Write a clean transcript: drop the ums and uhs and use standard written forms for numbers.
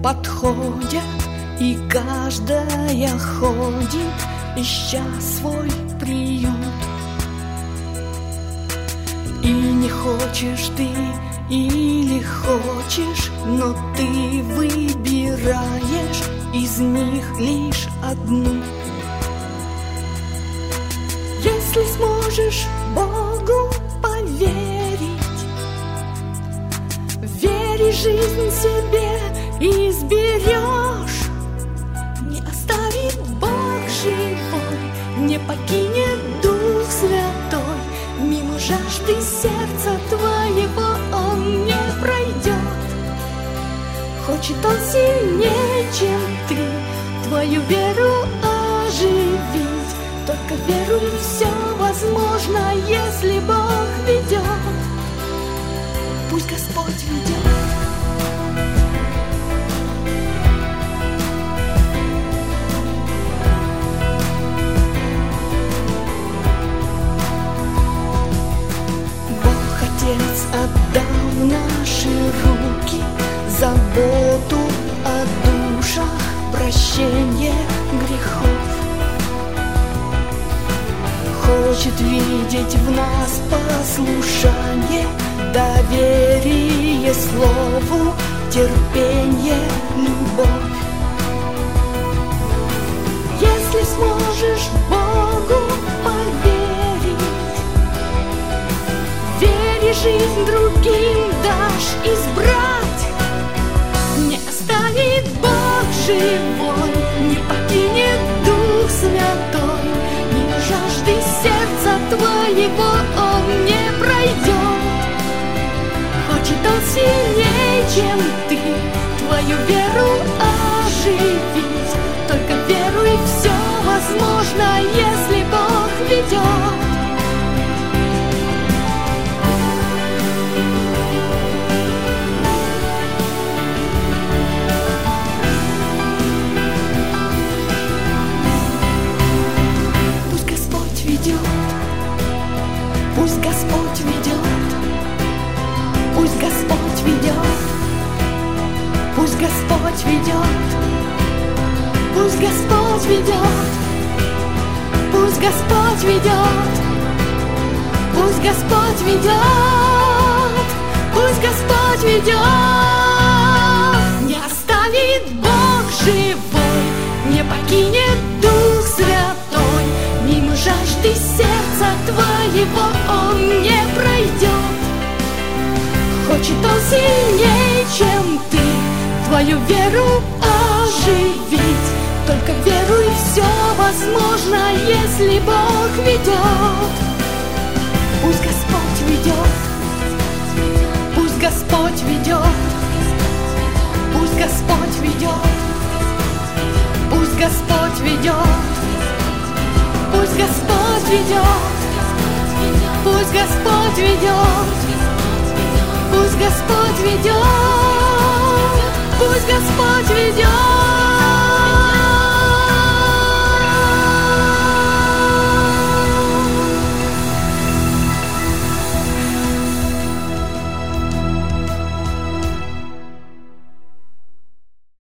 подходят, и каждая ходит, ища свой приют. И не хочешь ты или хочешь, но ты выбираешь из них лишь одну. Если сможешь Богу поверить, вери жизнь себе изберешь. Не оставит Бог живой, не покинет Дух Святой, мимо жажды сердца твоего Он не пройдет. Хочет Он сильнее, чем ты, твою веру оживить. Только веруй, все возможно, если Бог ведет. Пусть Господь ведет. Бог Отец отдал в наши руки заботу о душах, прощение грехов. Хочет видеть в нас послушание, доверие Слову, терпение, любовь. Если сможешь Богу поверить, вере жизнь другим дашь избрать. Не оставит Бог живой, не покинет Дух Святой, мимо жажды сердца твоего Он не пройдет. Хочет Он сильнее, чем ты, твою веру оживить. Только веруй, все возможно, если Бог ведет. Пусть Господь ведет, пусть Господь ведет, пусть Господь ведет, пусть Господь ведет, пусть Господь ведет, пусть Господь ведет, пусть Господь ведет. Не оставит Бог живой, не покинет Дух Святой, мимо жажды сердца твоего Он не пройдет. Хочет Он сильнее, чем ты, твою веру оживить. Только веруй, все возможно, если Бог ведет. Пусть Господь ведет, пусть Господь ведет, пусть Господь ведет, пусть Господь ведет, пусть Господь ведет, пусть Господь ведет, пусть Господь ведет, пусть Господь ведет.